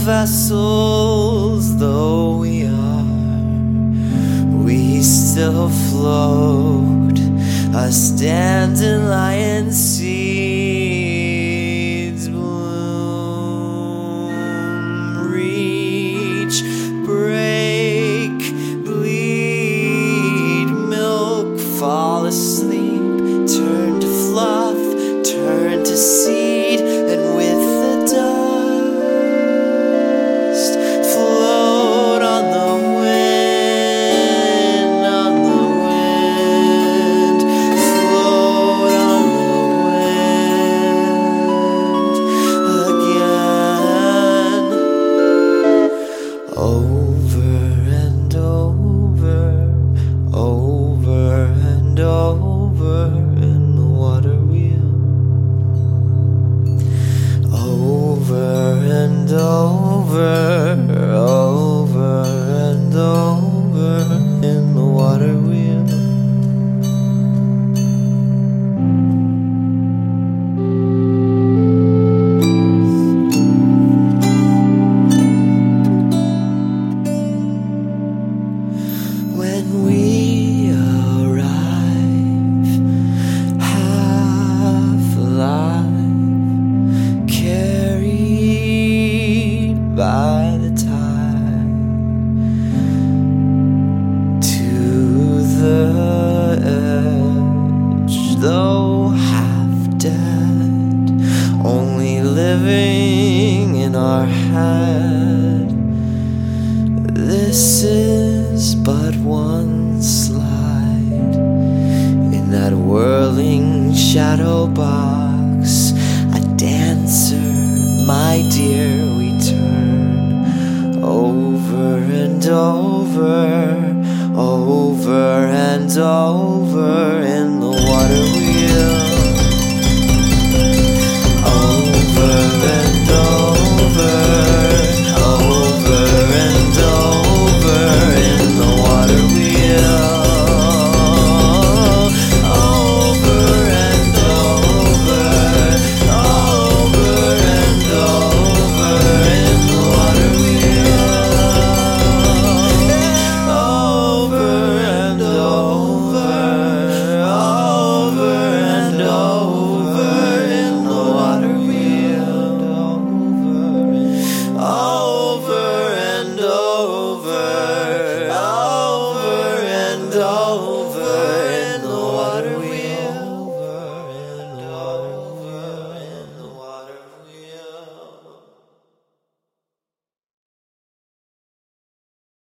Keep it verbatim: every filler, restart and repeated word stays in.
vessels though we are, we still float, us dandelion seeds bloom. Reach, break, bleed, milk, fall asleep, turn to fluff, turn to seed, and with the dust float on the wind, on the wind, float on the wind again. Over and over, over and over in the water wheel. Over and over, over and over in the water wheel. When we arrive, half alive, carried by the tide to the edge, though half dead, only living in our head. This is but one slide in that whirling shadow box. A dancer, my dear, we turn over and over, over and over in